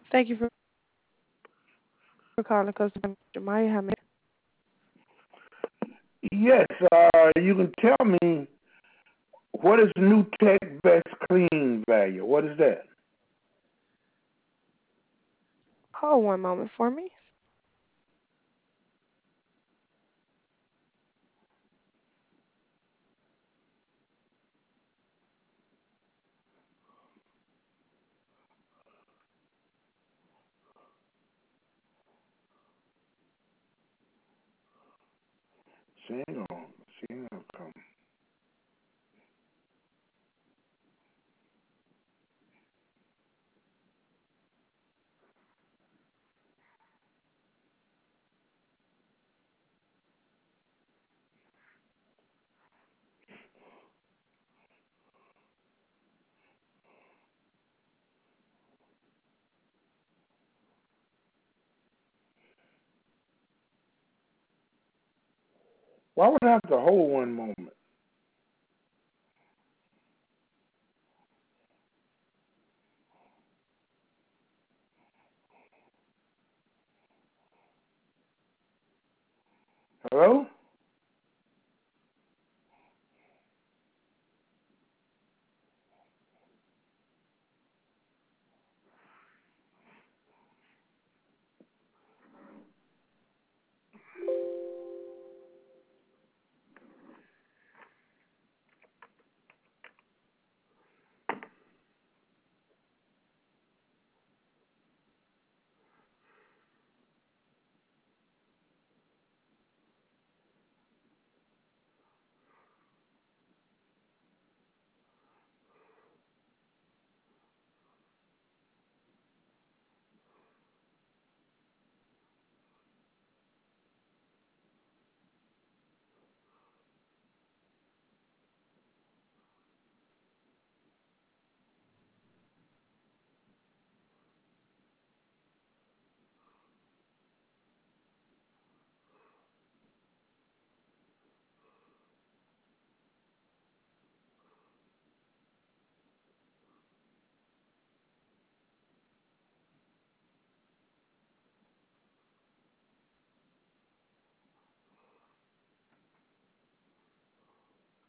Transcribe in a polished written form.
Thank you for calling Customer Maya. How may Yes, you can tell me what is New Tech Best Clean value? What is that? hold one moment for me? She ain't gonna come. Why would I have to hold one moment? Hello?